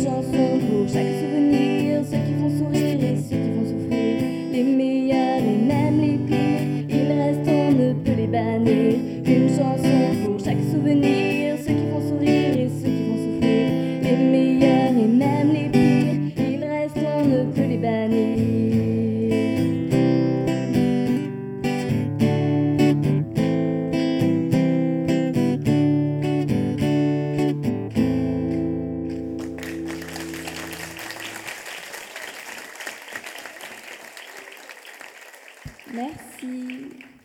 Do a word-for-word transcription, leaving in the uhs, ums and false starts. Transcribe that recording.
chanson pour chaque souvenir, ceux qui font sourire et ceux qui font souffrir, les meilleurs et même les pires, ils restent, on ne peut les bannir. Une chanson pour chaque souvenir, ceux qui font sourire et ceux qui font souffrir, les meilleurs et même les pires, ils restent, on ne peut les bannir. Merci.